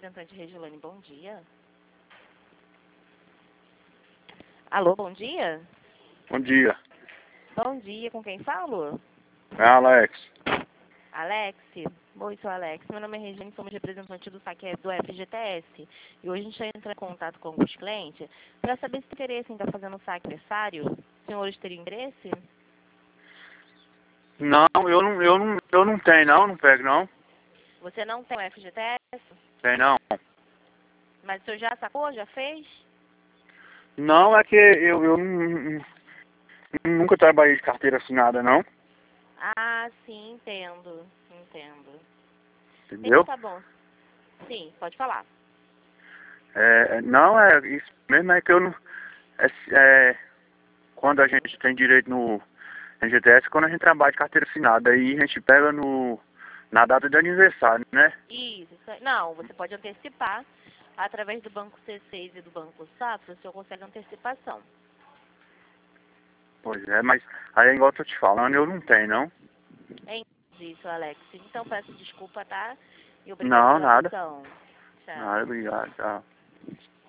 representante Regilane, bom dia. Alô, bom dia? Bom dia. Bom dia, com quem falo? É Alex. Alex? Oi, sou Alex. Meu nome é Regina, somos representantes do saque do FGTS. E hoje a gente está entrando em contato com alguns clientes para saber se tem interesse em estar fazendo saque aniversário. Os senhores teriam interesse? Não, eu não tenho não pego não. Você não tem o FGTS? Tem não. Mas o senhor já sacou? Já fez? Não, é que nunca trabalhei de carteira assinada não. Ah, sim, entendo. Entendo. Então Entendeu? tá bom. Sim, pode falar. Não, é isso mesmo, é que eu não. Quando a gente tem direito no FGTS, quando a gente trabalha de carteira assinada, aí a gente pega na data de aniversário, né? Isso aí. Não, você pode antecipar. Através do Banco C6 e do Banco Safra, o senhor consegue antecipação. Pois é, mas aí igual eu tô te falando, eu não tenho não. É isso, Alex. Então peço desculpa, tá? E obrigado Não, pela nada. atenção. Tchau. Nada, obrigado, tchau.